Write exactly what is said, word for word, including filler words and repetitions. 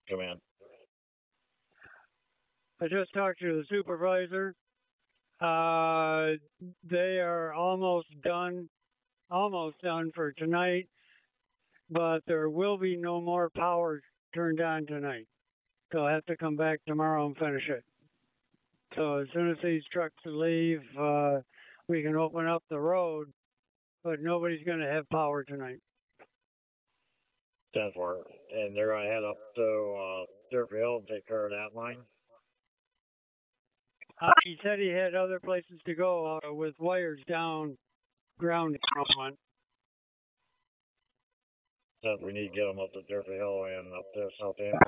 Come in. I just talked to the supervisor. Uh, they are almost done, almost done for tonight, but there will be no more power turned on tonight. They'll have to come back tomorrow and finish it. So as soon as these trucks leave, uh, we can open up the road, but nobody's going to have power tonight. ten four. And they're going to head up to uh, Deerfield and take care of that line. Uh, he said he had other places to go uh, with wires down, ground one. Said we need to get them up to Deerfield and up to South End.